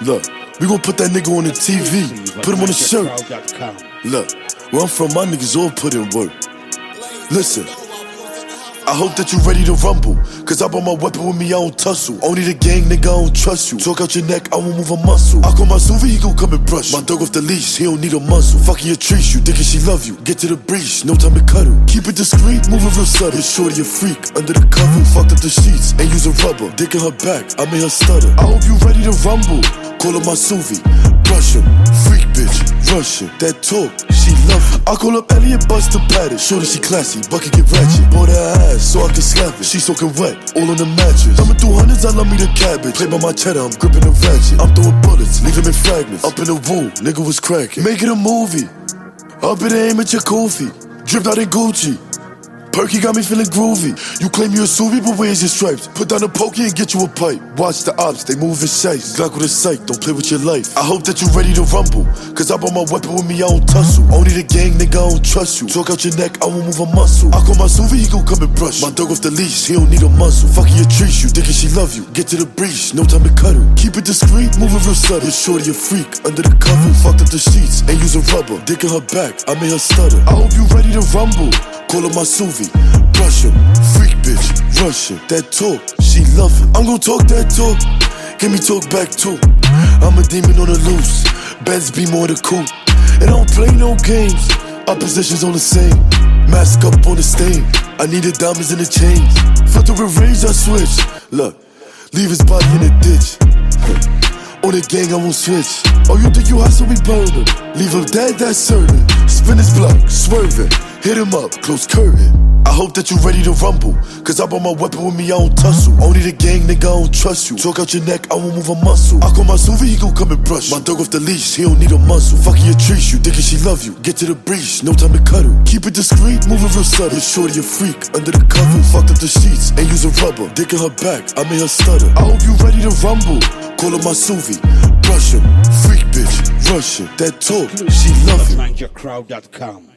Look, we gon' put that nigga on the TV, put him on the shirt. Look, where I'm from, my niggas all put in work. Listen, I hope that you ready to rumble, cause I brought my weapon with me, I don't tussle. Only the gang, nigga, I don't trust you. Talk out your neck, I won't move a muscle. I call my Suvi, he gon' come and brush. My dog off the leash, he don't need a muzzle. Fucking your trees, you thinking she love you. Get to the breach, no time to cuddle. Keep it discreet, moving real subtle. It's shorty a freak, under the cover. Fucked up the sheets, ain't using rubber. Dick in her back, I made her stutter. I hope you ready to rumble. Call her my Suvi, brush him. Freak bitch, rush him. That talk, she love it. I call up Elliot Bust to pat it. Shorty, she classy, bucket get ratchet. Bought her ass so I can slap it. She soaking wet, all on the mattress. Thumbing through hundreds, I love me the cabbage. Play by my cheddar, I'm gripping the ratchet. I'm throwing bullets, leave him in fragments. Up in the womb, nigga was cracking. Make it a movie. Up in the aim at your Kofi. Dripped out in Gucci. Perky got me feeling groovy. You claim you a Suvi, but where's your stripes? Put down a pokey and get you a pipe. Watch the ops, they move in sights. Glock with a sight, don't play with your life. I hope that you ready to rumble, cause I brought my weapon with me, I don't tussle. Only the gang, nigga, I don't trust you. Talk out your neck, I won't move a muscle. I call my Suvi, he gon' come and brush. My dog off the leash, he don't need a muzzle. Fucking your trees, you thinking she love you. Get to the breach, no time to cuddle. Keep it discreet, moving real subtle. It's shorty a freak, under the cover. Fucked up the sheets, ain't using rubber. Dick in her back, I made her stutter. I hope you ready to rumble. Call her my Suvi, brush him. Freak bitch, rush him. That talk, she love it. I'm gon' talk that talk, give me talk back too. I'm a demon on the loose, Benz be more the coupe. And I don't play no games, our positions on the same. Mask up on the stain, I needed diamonds in the chains. For the rage I switch, look, leave his body in the ditch. On the gang I won't switch. Oh, you think you hot so we burn him? Leave him dead, that's certain. Spin his block, swerving. Hit him up, close curtain. I hope that you ready to rumble, cause I brought my weapon with me, I don't tussle. Only the gang, nigga, I don't trust you. Talk out your neck, I won't move a muscle. I call my Suvi, he gon' come and brush. My dog off the leash, he don't need a muzzle. Fucking your trees, you thinking she love you. Get to the breach, no time to cuddle. Keep it discreet, moving real subtle. It's shorty a freak, under the cover. Fucked up the sheets, ain't using rubber. Dick in her back, I made her stutter. I hope you ready to rumble. Call her my Suvi, brush him. Freak bitch, rush him. That talk, she love it. ManjaCrowd.com